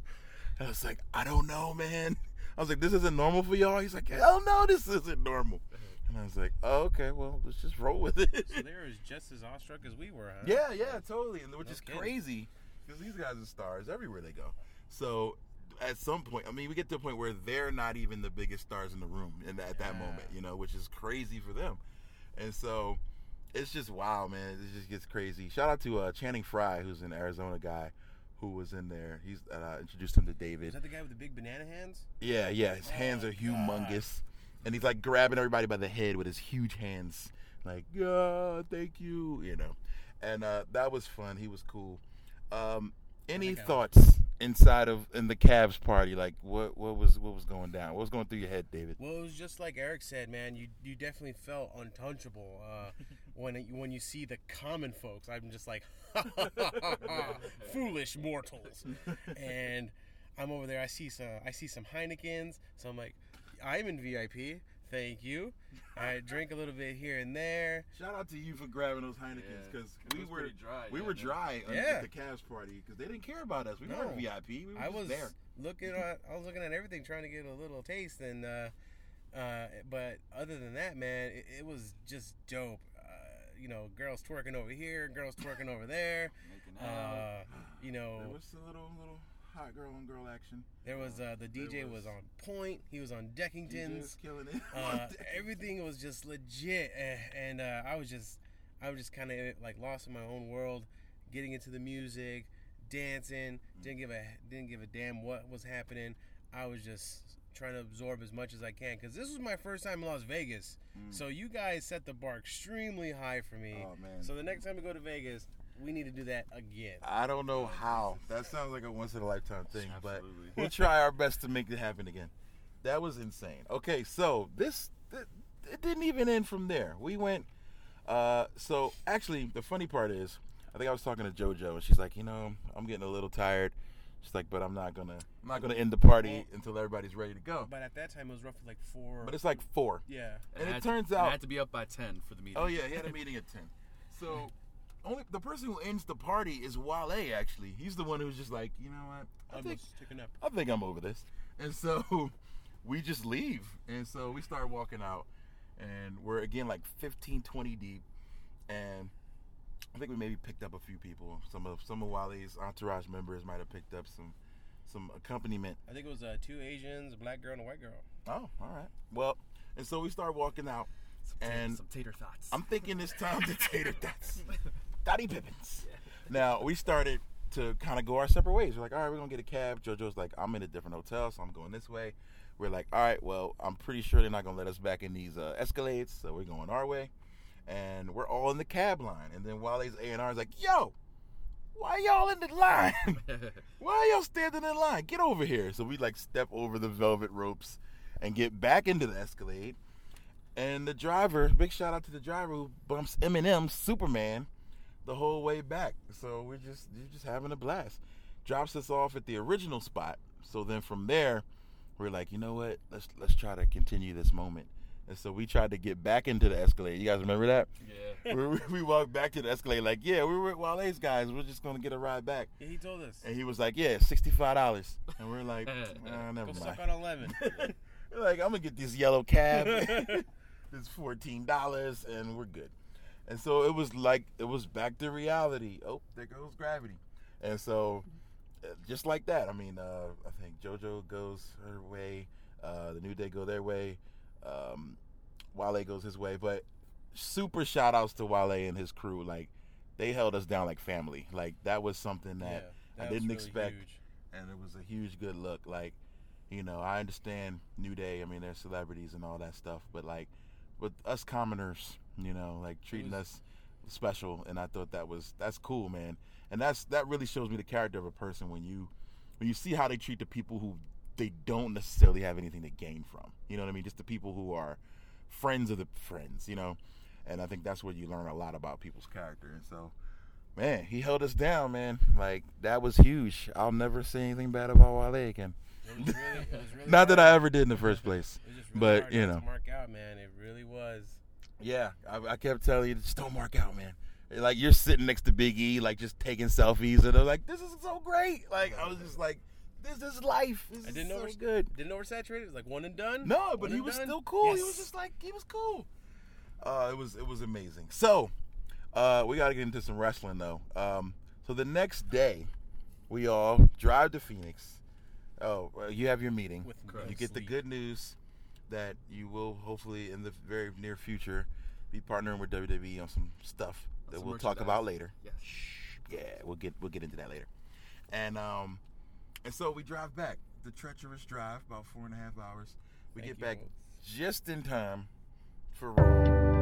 I was like, I don't know, man. I was like, this isn't normal for y'all? He's like, hell no, this isn't normal. And I was like, oh, okay, well, let's just roll with it. So they were just as awestruck as we were, huh? Yeah, yeah, totally. And which No is kidding. crazy because these guys are stars everywhere they go. So at some point, I mean, we get to a point where they're not even the biggest stars in the room in at that Yeah. moment, you know, which is crazy for them. And so it's just wow, man. It just gets crazy. Shout out to uh, Channing Frye, who's an Arizona guy who was in there. He's uh, introduced him to David. Is that the guy with the big banana hands? Yeah, yeah. His hands Oh, are humongous, and he's like grabbing everybody by the head with his huge hands, like, "Yeah, thank you," you know. And uh, that was fun. He was cool. Um, any think I- thoughts inside of in the Cavs party? Like, what what was what was going down? What was going through your head, David? Well, it was just like Eric said, man. You you definitely felt untouchable uh, when it, when you see the common folks. I'm just like, foolish mortals. And I'm over there. I see some I see some Heinekens. So I'm like, I'm in V I P. Thank you. I drink a little bit here and there. Shout out to you for grabbing those Heinekens Yeah, because 'cause it we was were pretty dry, we yeah, were man. dry Yeah. at the Cavs party because they didn't care about us. We No. weren't V I P. We were I just was there. looking at I was looking at everything, trying to get a little taste, and uh, uh, but other than that, man, it, it was just dope. Uh, you know, girls twerking over here, girls twerking over there. Making out. Uh, you know, There was a little little hot girl on girl action. there was uh, the D J there was, was- on point. He was on D J Deckington's. was killing it. Uh, everything was just legit, eh, and uh, I was just, I was just kind of like lost in my own world, getting into the music, dancing. Didn't give a didn't give a damn what was happening. I was just trying to absorb as much as I can because this was my first time in Las Vegas. So you guys set the bar extremely high for me. Oh, man. So the next time we go to Vegas, we need to do that again. I don't know how. That sounds like a once in a lifetime thing, Absolutely. but we'll try our best to make it happen again. That was insane. Okay, so this th- it didn't even end from there. We went. Uh, so actually, the funny part is, I think I was talking to JoJo, and she's like, you know, I'm getting a little tired. She's like, but I'm not gonna, I'm not gonna end the party until everybody's ready to go. But at that time, it was roughly like four. But it's like four. yeah. And it had turns to, out- I had to be up by ten for the meeting. Oh yeah, he had a meeting at ten. So only the person who ends the party is Wale. Actually, he's the one who's just like, you know what? I I think was taking up. I think I'm over this. And so we just leave. And so we start walking out, and we're again like fifteen, twenty deep. And I think we maybe picked up a few people. Some of some of Wale's entourage members might have picked up some some accompaniment. I think it was uh, two Asians, a black girl, and a white girl. Oh, all right. Well, and so we start walking out, Some tater, and some tater thoughts. I'm thinking it's time to tater tots. Dottie Pippins. Now, we started to kind of go our separate ways. We're like, all right, we're going to get a cab. JoJo's like, I'm in a different hotel, so I'm going this way. We're like, all right, well, I'm pretty sure they're not going to let us back in these uh, Escalades, so we're going our way. And we're all in the cab line. And then Wale's A and R is like, yo, why y'all in the line? Why y'all standing in line? Get over here. So we like step over the velvet ropes and get back into the Escalade. And the driver, big shout out to the driver who bumps Eminem, Superman, the whole way back. So we're just you're just having a blast. Drops us off at the original spot. So then from there, we're like, you know what? Let's let's try to continue this moment And so we tried to get back into the Escalade. You guys remember that? Yeah. we, we walked back to the Escalade like, yeah, we were at Wale's guys. We're just going to get a ride back. Yeah, he told us. And he was like, yeah, sixty-five dollars. And we're like, oh, never Go mind. suck on eleven. We're like, I'm going to get this yellow cab. It's fourteen dollars, and we're good. And so it was like, it was back to reality. Oh, there goes gravity. And so uh, just like that, I mean, uh, I think JoJo goes her way. Uh, the New Day go their way. Um, Wale goes his way. But super shout outs to Wale and his crew. Like, they held us down like family. Like, that was something that, Yeah, that I didn't was really expect. huge. And it was a huge good look. Like, you know, I understand New Day. I mean, they're celebrities and all that stuff. But, like, with us commoners, you know, like treating was, us special. And I thought that was, that's cool, man. And that's, that really shows me the character of a person when you, when you see how they treat the people who they don't necessarily have anything to gain from. You know what I mean? Just the people who are friends of the friends, you know? And I think that's where you learn a lot about people's character. And so, man, he held us down, man. Like, that was huge. I'll never say anything bad about Wale again. It was really, it was really Not that hard. I ever did in the first place. It was just really But, hard you not know. to mark out, man. It really was. Yeah, I, I kept telling you, just don't mark out, man. Like, you're sitting next to Big E, like, just taking selfies. And I'm like, this is so great. Like, I was just like, this is life. This I is didn't so over- good. Didn't oversaturate it. It was like one and done. No, but One he and was done. still cool. He Yes. was just like, he was cool. Uh, it was it was amazing. So, uh, we got to get into some wrestling, though. Um, so the next day, we all drive to Phoenix. Oh, well, you have your meeting. With Correct. You get the sleep. good news that you will hopefully in the very near future be partnering with W W E on some stuff that Some we'll talk merchandise. about later. Yes. Yeah, we'll get we'll get into that later. And um, and so we drive back. The treacherous drive, about four and a half hours. We Thank get you, back Holtz. just in time for Raw.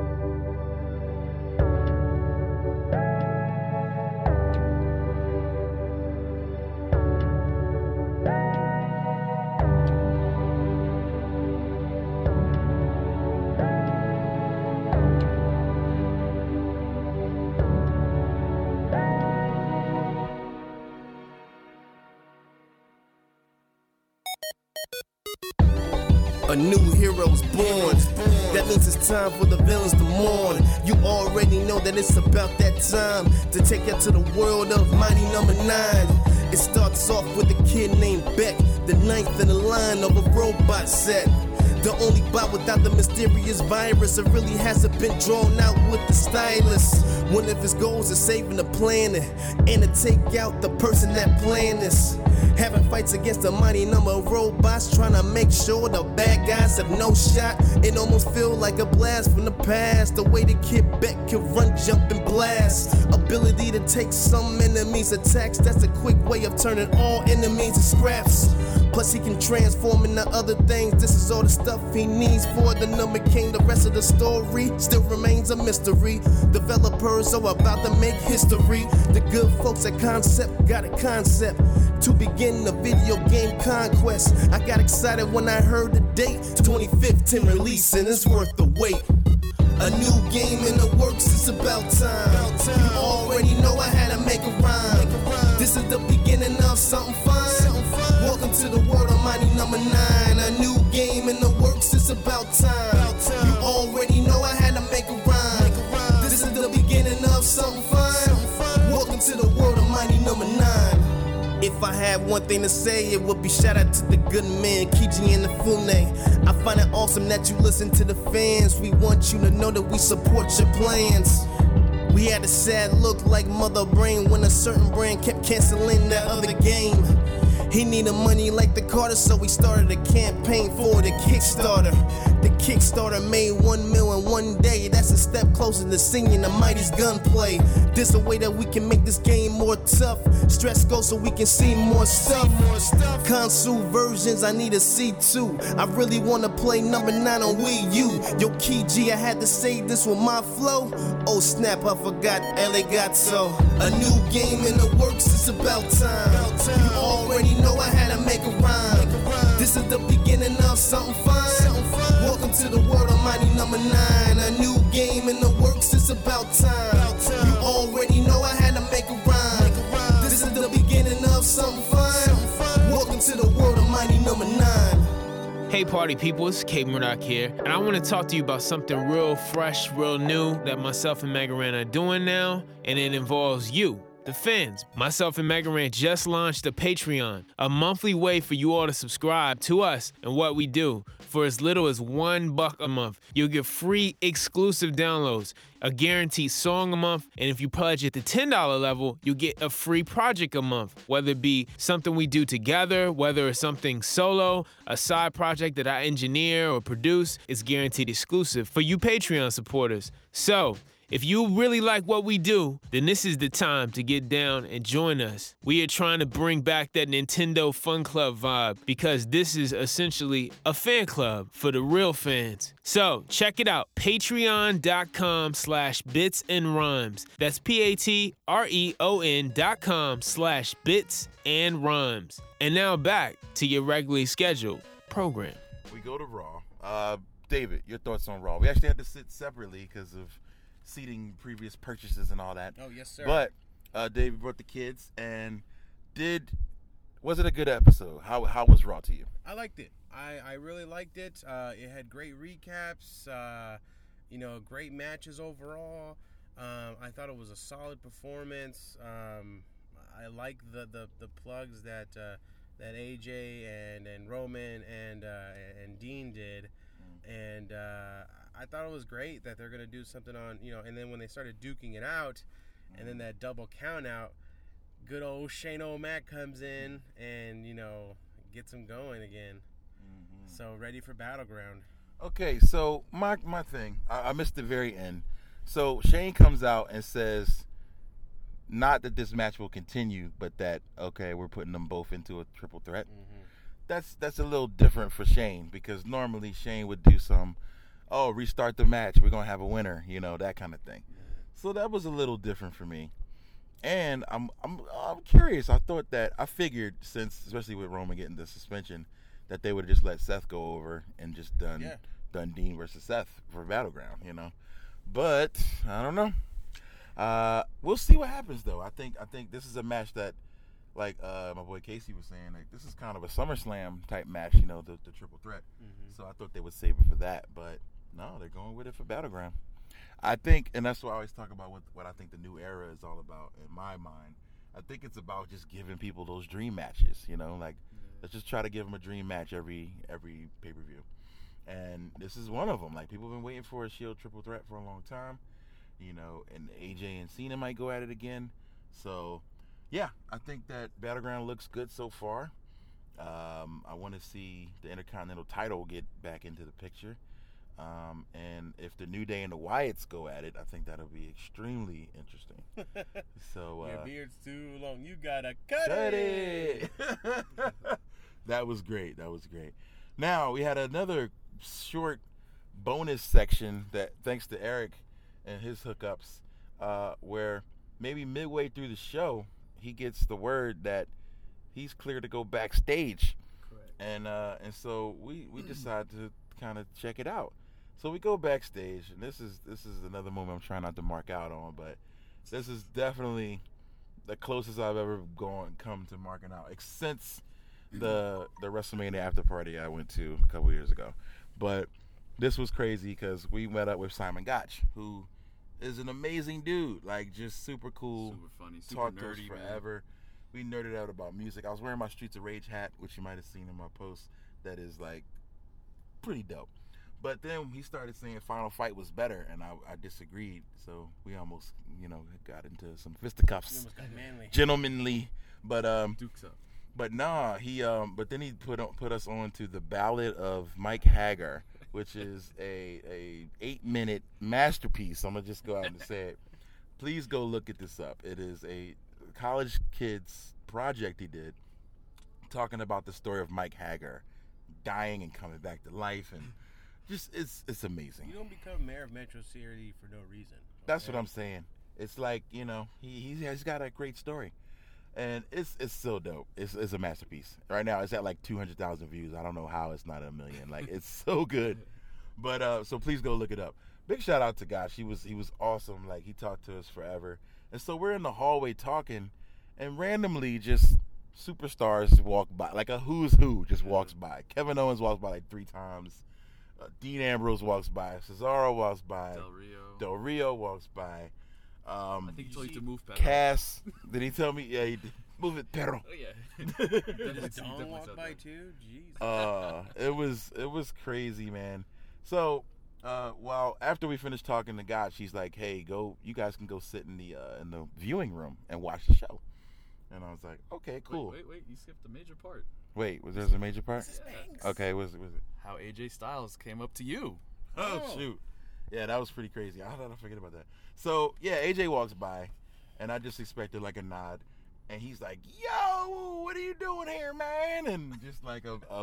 A new hero's born. That means it's time for the villains to mourn. You already know that it's about that time to take you to the world of Mighty Number Nine. It starts off with a kid named Beck, the ninth in the line of a robot set. The only bot without the mysterious virus. It really hasn't been drawn out with the stylus. One of his goals is saving the planet and to take out the person that planned this. Having fights against a mighty number of robots, trying to make sure the bad guys have no shot. It almost feel like a blast from the past. The way the kid Beck can run, jump, and blast. Ability to take some enemies' attacks. That's a quick way of turning all enemies to scraps. Plus he can transform into other things. This is all the stuff he needs for the number king. The rest of the story still remains a mystery. Developers are about to make history. The good folks at Concept got a concept to begin the video game conquest. I got excited when I heard the date, twenty fifteen release, and it's worth the wait. A new game in the works, it's about time. You already know I had to make a rhyme. This is the beginning of something fine. Welcome to the world of Mighty Number Nine. A new game in the works, it's about time. You already know I had to make a rhyme. This is the beginning of something fine. Welcome to the world of Mighty Number Nine. If I had one thing to say, it would be shout out to the good man, Kiji and the Fune. I find it awesome that you listen to the fans. We want you to know that we support your plans. We had a sad look like Mother Brain when a certain brand kept canceling that other game. He needed money like the Carter, so we started a campaign for the Kickstarter. The Kickstarter made one mil in one day. That's a step closer to singing the Mighty's gunplay. This a way that we can make this game more tough. Stress go so we can see more stuff. Console versions, I need a C two. I really wanna play number nine on Wii U. Yo, Kiji, I had to say this with my flow. Oh snap, I forgot Elegato. A new game in the works, it's about time. You already know I had to make a rhyme. This is the beginning of something fine. Welcome to the world of Mighty Number Nine. A new game in the works, it's about time. You already know I had to make a rhyme. This is the beginning of something fine. Welcome to the world of Mighty Number Nine. Hey party people, it's Cape Murdoch here, and I want to talk to you about something real fresh, real new that myself and Megaran are doing now, and it involves you, the fans. Myself and Megaran just launched a Patreon, a monthly way for you all to subscribe to us and what we do. For as little as one buck a month, you'll get free exclusive downloads, a guaranteed song a month, and if you pledge at the ten dollars level, you'll get a free project a month, whether it be something we do together, whether it's something solo, a side project that I engineer or produce, it's guaranteed exclusive for you Patreon supporters. So, if you really like what we do, then this is the time to get down and join us. We are trying to bring back that Nintendo Fun Club vibe because this is essentially a fan club for the real fans. So check it out, patreon.com slash bits and rhymes. That's P-A-T-R-E-O-N dot com slash bits and rhymes. And now back to your regularly scheduled program. We go to Raw. Uh, David, your thoughts on Raw? We actually had to sit separately because of seating previous purchases and all that. Oh, yes, sir. But uh, David brought the kids, and did was it a good episode? How how was Raw to you? I liked it. I, I really liked it. Uh, it had great recaps, uh, you know, great matches overall. Um, I thought it was a solid performance. Um, I like the, the, the plugs that uh, that A J and, and Roman and uh, and Dean did. And uh, I thought it was great that they're going to do something on, you know, and then when they started duking it out, and then that double count out, good old Shane O'Mac comes in and, you know, gets them going again. Mm-hmm. So ready for Battleground. Okay, so my my thing, I, I missed the very end. So Shane comes out and says, not that this match will continue, but that, okay, we're putting them both into a triple threat. Mm-hmm. That's that's a little different for Shane, because normally Shane would do some, oh, restart the match, we're going to have a winner, you know, that kind of thing. So that was a little different for me. And I'm I'm I'm curious. I thought that, I figured, since, especially with Roman getting the suspension, that they would have just let Seth go over and just done, yeah. done Dean versus Seth for Battleground, you know. But, I don't know. Uh, we'll see what happens, though. I think I think this is a match that, like uh, my boy Casey was saying, like this is kind of a SummerSlam type match, you know, the, the triple threat. Mm-hmm. So I thought they would save it for that, but no, they're going with it for Battleground. I think, and that's why I always talk about what, what I think the new era is all about in my mind. I think it's about just giving people those dream matches, you know, like yeah. let's just try to give them a dream match every every pay-per-view. And this is one of them. Like, people have been waiting for a Shield triple threat for a long time, you know, and A J and Cena might go at it again. So yeah, I think that Battleground looks good so far. Um, I want to see the Intercontinental title get back into the picture. Um, and if the New Day and the Wyatts go at it, I think that'll be extremely interesting. So uh, your beard's too long. You gotta cut, cut it. it. That was great. That was great. Now, we had another short bonus section that, thanks to Eric and his hookups, uh, where maybe midway through the show, he gets the word that he's clear to go backstage. Correct. And uh, and so we, we decide to kind of check it out. So we go backstage, and this is this is another moment I'm trying not to mark out on, but this is definitely the closest I've ever gone come to marking out, since the the WrestleMania after party I went to a couple years ago. But this was crazy because we met up with Simon Gotch, who is an amazing dude, like just super cool, super funny, super talked nerdy, to us forever. Man. We nerded out about music. I was wearing my Streets of Rage hat, which you might have seen in my post. That is like pretty dope. But then he started saying Final Fight was better, and I, I disagreed. So we almost, you know, got into some fisticuffs, almost got manly, gentlemanly. But um, Dukes up. But nah, he um, but then he put on, put us on to the Ballad of Mike Hagar, which is a a eight minute masterpiece. I'm gonna just go out and say it. Please go look at this up. It is a college kid's project he did, talking about the story of Mike Hagar dying and coming back to life, and just it's it's amazing. You don't become mayor of Metro City for no reason. Okay? That's what I'm saying. It's like, you know, he he's got a great story. And it's it's so dope. It's it's a masterpiece. Right now, it's at like two hundred thousand views. I don't know how it's not a million. Like, it's so good. But uh, so please go look it up. Big shout out to Gosh. He was he was awesome. Like, he talked to us forever. And so we're in the hallway talking, and randomly just superstars walk by, like a who's who just walks by. Kevin Owens walks by like three times. Uh, Dean Ambrose walks by. Cesaro walks by. Del Rio. Del Rio walks by. Um, I think he told you to move, Pedro. Cass, did he tell me? Yeah, he did. Move it, Pedro. Oh yeah. Did Definitely- Dawn definitely walk said by that. too? Jeez. uh, it was it was crazy, man. So, uh, well, after we finished talking to God, she's like, "Hey, go. You guys can go sit in the uh, in the viewing room and watch the show." And I was like, "Okay, cool." Wait, wait, wait! You skipped a major part. Wait, was there a major part? Yeah. Okay, was was it? How A J Styles came up to you. Oh, Oh. shoot. Yeah, that was pretty crazy. How did I forget about that? So, yeah, A J walks by, and I just expected like a nod. And he's like, yo, what are you doing here, man? And just like a a,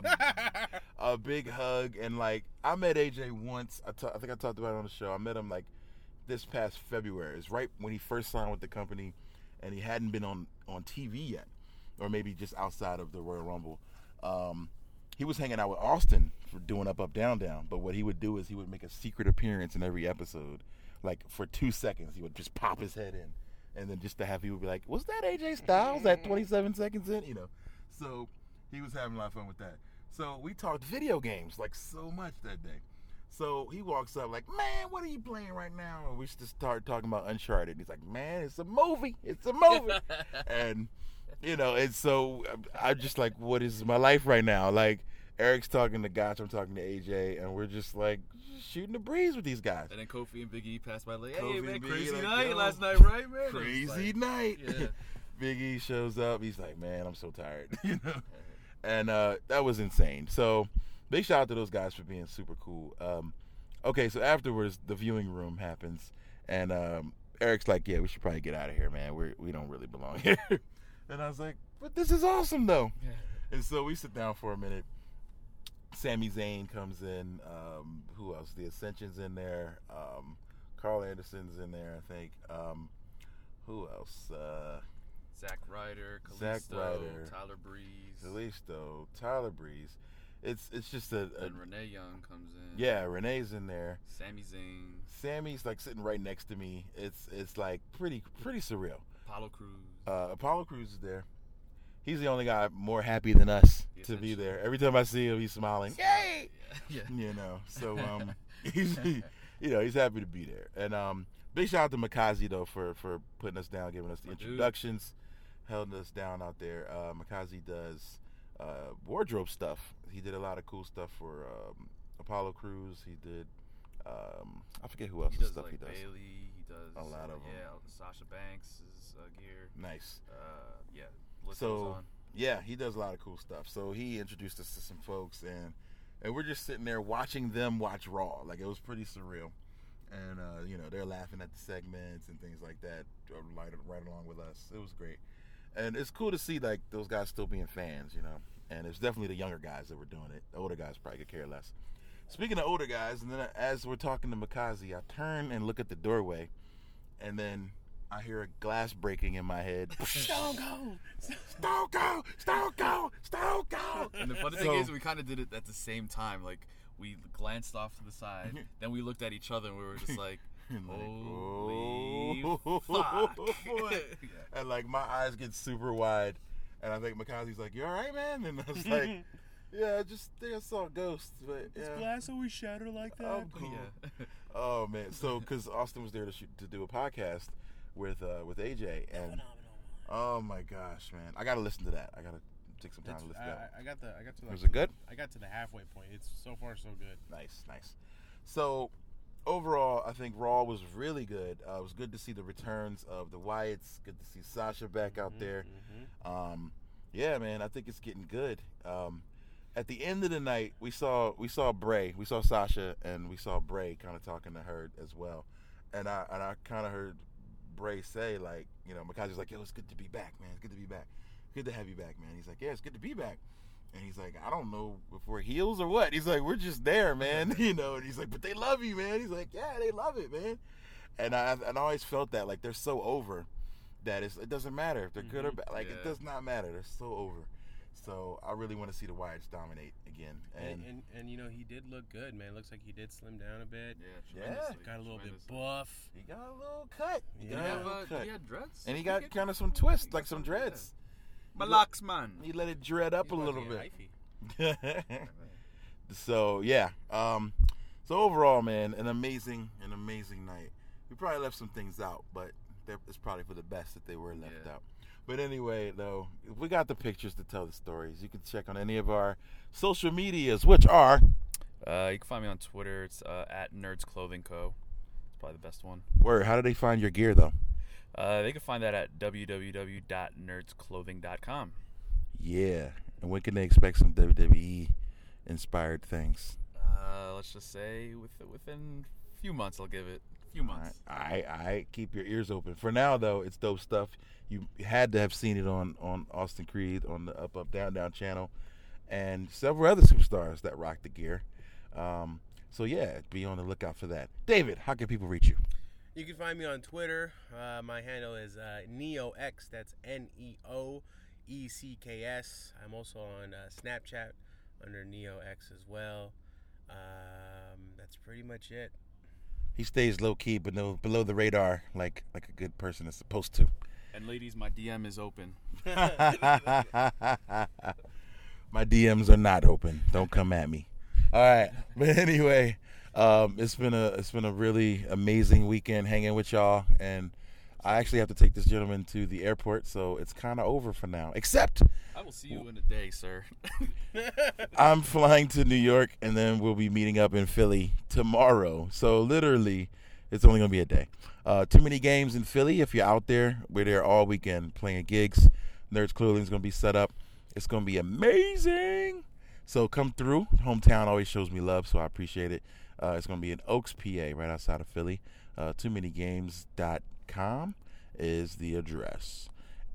a big hug. And like, I met A J once. I, ta- I think I talked about it on the show. I met him like this past February. It's right when he first signed with the company, and he hadn't been on, on T V yet, or maybe just outside of the Royal Rumble. Um, he was hanging out with Austin for doing Up, Up, Down, Down. But what he would do is he would make a secret appearance in every episode. Like for two seconds, he would just pop his head in. And then just to have people be like, was that A J Styles at twenty-seven seconds in? You know. So he was having a lot of fun with that. So we talked video games like so much that day. So he walks up like, man, what are you playing right now? And we just started talking about Uncharted. And he's like, man, it's a movie. It's a movie. And, you know, and so I'm just like, what is my life right now? Like, Eric's talking to Gotch, I'm talking to A J, and we're just like shooting the breeze with these guys. And then Kofi and Big E passed by like, hey Kofi man, and Big E crazy like, night yo, last night, right, man? It was Crazy like- night. Yeah. Big E shows up. He's like, man, I'm so tired. you know? And uh, that was insane. So big shout out to those guys for being super cool. Um, okay, so afterwards, the viewing room happens. And um, Eric's like, yeah, we should probably get out of here, man. We're, we don't really belong here. And I was like, but this is awesome, though. And so we sit down for a minute. Sami Zayn comes in. Um, who else? The Ascension's in there. Um, Carl Anderson's in there, I think. Um, who else? Uh, Zack Ryder, Zack Kalisto, Ryder. Tyler Breeze, Kalisto, Tyler Breeze. It's it's just a, a and Renee Young comes in. yeah. Renee's in there. Sami Zayn, Sammy's like sitting right next to me. It's it's like pretty pretty surreal. Apollo Crews. Uh, Apollo Crews is there. He's the only guy more happy than us Yes, to be actually. there. Every time I see him, he's smiling. Yay! yeah. You know, so um, he's he, you know he's happy to be there. And um, big shout out to Makazi though for for putting us down, giving us the My dude. introductions, held us down out there. Uh, Makazi does uh, wardrobe stuff. He did a lot of cool stuff for um, Apollo Crews. He did um, I forget who else's He does stuff like he does. Bailey. He does A lot uh, of 'em. yeah. Sasha Banks' uh, gear. Nice. Uh, yeah. List So- goes on. Yeah, he does a lot of cool stuff. So he introduced us to some folks, and and we're just sitting there watching them watch Raw. Like it was pretty surreal, and uh, you know they're laughing at the segments and things like that, uh, right, right along with us. It was great, and it's cool to see like those guys still being fans, you know. And it's definitely the younger guys that were doing it. The older guys probably could care less. Speaking of older guys, and then as we're talking to Makazi, I turn and look at the doorway, and then I hear a glass breaking in my head. Stone Cold. Stone Cold, Stone Cold, Stone Cold. And the funny So- thing is, we kind of did it at the same time. Like we glanced off to the side, then we looked at each other, and we were just like, And like, "Holy oh, fuck!" boy. Yeah. And like my eyes get super wide, and I think Makazi's like, "You all right, man?" And I was like, "Yeah, I just think I saw a ghost." But Does yeah. glass always shatter like that? I'm cool. Yeah. Oh man, so because Austin was there to shoot, to do a podcast with uh, with A J, and Phenomenal. oh my gosh, man, I gotta listen to that. I gotta take some time It's- to listen to that. I, I got the I got to like Was it good? I got to the halfway point. It's so far so good. Nice, nice. So overall, I think Raw was really good. Uh, it was good to see the returns of the Wyatts. Good to see Sasha back out there. Mhm. Um, yeah, man, I think it's getting good. Um, at the end of the night, we saw we saw Bray, we saw Sasha, and we saw Bray kind of talking to her as well. And I and I kind of heard Bray say like, you know, Makazi's like, "Yo, it's good to be back, man. It's good to be back. Good to have you back, man." He's like, "Yeah, it's good to be back." And he's like, "I don't know if we're heels or what." He's like, "We're just there, man." You know. And he's like, "But they love you, man." He's like, "Yeah, they love it, man." And I and I always felt that like they're so over that it's, it doesn't matter if they're good or bad. Like Yeah. it does not matter. They're so over. So I really want to see the Wyatts dominate again. And, And, and and you know he did look good, man. Looks like he did slim down a bit. Yeah, Yeah. tremendously, Got a little bit tremendously. buff. he got a little cut. He Yeah. Did got he a have, little uh, cut. did he have dreads? And he I got think kind of it- some he twists, got like some yeah. dreads. My locks, man. He let it dread up He's a about little to bit. get hyphy. So yeah. Um, so overall, man, an amazing, an amazing night. We probably left some things out, but it's probably for the best that they were left Yeah. out. But anyway, though, we got the pictures to tell the stories. You can check on any of our social medias, which are Uh, you can find me on Twitter. It's uh, at Nerds Clothing Co. It's probably the best one. where. How do they find your gear, though? Uh, they can find that at w w w dot nerds clothing dot com. Yeah, and when can they expect some W W E inspired things? Uh, let's just say with, within a few months, I'll give it a few months. All right, I, I keep your ears open. For now, though, it's dope stuff. You had to have seen it on, on Austin Creed on the Up Up Down Down channel, and several other superstars that rock the gear. Um, so yeah, be on the lookout for that. David, how can people reach you? You can find me on Twitter. Uh, my handle is uh, NeoX. That's N E O E C K S. I'm also on uh, Snapchat under NeoX as well. Um, that's pretty much it. He stays low key, but no below the radar, like like a good person is supposed to. And ladies, my D M is open. My D Ms are not open. Don't come at me. All right, but anyway, um, it's been a it's been a really amazing weekend hanging with y'all, and I actually have to take this gentleman to the airport, so it's kind of over for now. Except I will see you in a day, sir. I'm flying to New York, and then we'll be meeting up in Philly tomorrow. So literally, it's only gonna be a day. Uh, too many games in Philly. If you're out there, we're there all weekend playing gigs. Nerds Clothing is gonna be set up. It's gonna be amazing. So come through. Hometown always shows me love, so I appreciate it. Uh, it's gonna be in Oaks, P A, right outside of Philly. Uh, too many games dot com is the address.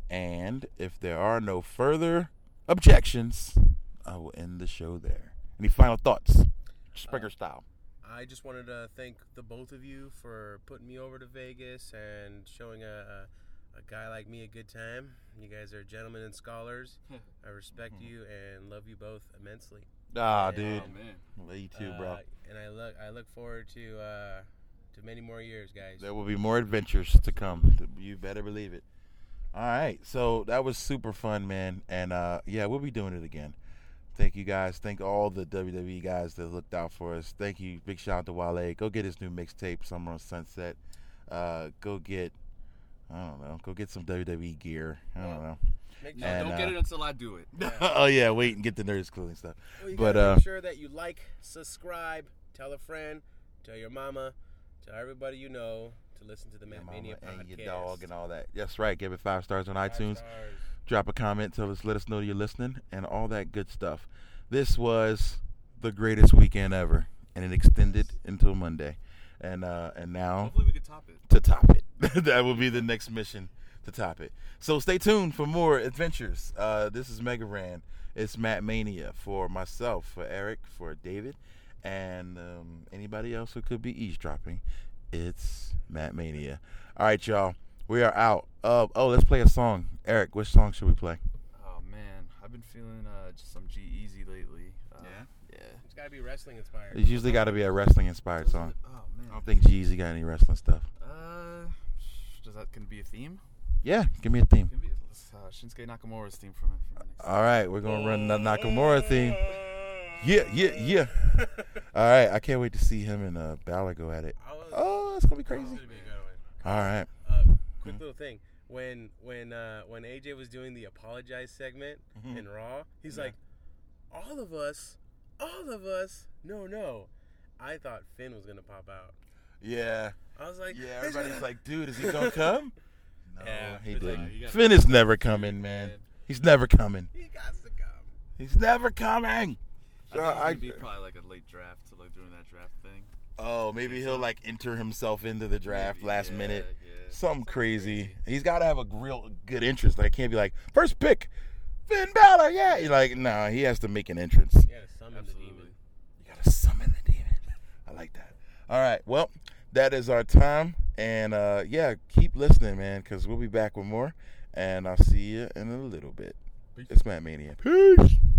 And if there are no further objections, I will end the show there. Any final thoughts? Springer Uh, style. I just wanted to thank the both of you for putting me over to Vegas and showing a, a, a guy like me a good time. You guys are gentlemen and scholars. I respect you and love you both immensely. Ah, And, dude. Oh, man. Love you too, uh, bro. And I look I look forward to uh, to many more years, guys. There will be more adventures to come. You better believe it. All right. So that was super fun, man. And uh, yeah, we'll be doing it again. Thank you guys. Thank all the W W E guys that looked out for us. Thank you. Big shout out to Wale. Go get his new mixtape, Summer on Sunset. Uh, go get, I don't know, go get some W W E gear. I don't know. Make No, sure, And, don't uh, get it until I do it. Oh, yeah. Wait and get the Nerds Clothing stuff. well, you but, gotta uh, make sure that you like, subscribe, tell a friend, tell your mama, tell everybody you know to listen to the Your Matt mama Mania and podcast. your dog and all that. That's right. Give it five stars on Five iTunes. stars. Drop a comment, tell us, let us know you're listening, and all that good stuff. This was the greatest weekend ever, and it extended until Monday, and uh, and now Hopefully we can top it. to top it, that will be the next mission to top it. So stay tuned for more adventures. Uh, this is Mega Ran. It's Matt Mania for myself, for Eric, for David, and um, anybody else who could be eavesdropping. It's Matt Mania. All right, y'all. We are out. Uh, oh, let's play a song. Eric, which song should we play? Oh, man. I've been feeling uh, just some G-Eazy lately. Uh, Yeah? Yeah. It's gotta be wrestling inspired. It's usually got to be a wrestling inspired Does it- song. Oh, man. I don't think G-Eazy got any wrestling stuff. Uh, does that can be a theme? Yeah, give me a theme. Can be uh, Shinsuke Nakamura's theme from it. From next All right, we're going to run the Nakamura theme. Yeah, yeah, yeah. All right, I can't wait to see him and uh, Balor go at it. I was- Oh, it's going to be It's crazy. gonna be a good one. All right. Uh, quick little thing. When when uh, when A J was doing the apologize segment Mhm. in Raw, he's Yeah. like, "All of us, all of us, no, no." I thought Finn was gonna pop out. Yeah. I was like, Yeah, "He's everybody's gonna-" like, dude, is he going to come? No, Yeah, he it's like, didn't. you got- Finn is never coming, man. He's never coming. "He got to come." He's never coming. I So think it's I- gonna be probably like a late draft, so like doing that draft thing. Oh, maybe he'll like enter himself into the draft Maybe, last yeah, minute. yeah. Something crazy. He's got to have a real good interest. Like, it can't be like, first pick, Finn Balor. Yeah. You're like, no, he has to make an entrance. You gotta summon Absolutely. the demon. You got to summon the demon. I like that. All right. Well, that is our time. And, uh, yeah, keep listening, man, because we'll be back with more. And I'll see you in a little bit. It's Matt Mania. Peace.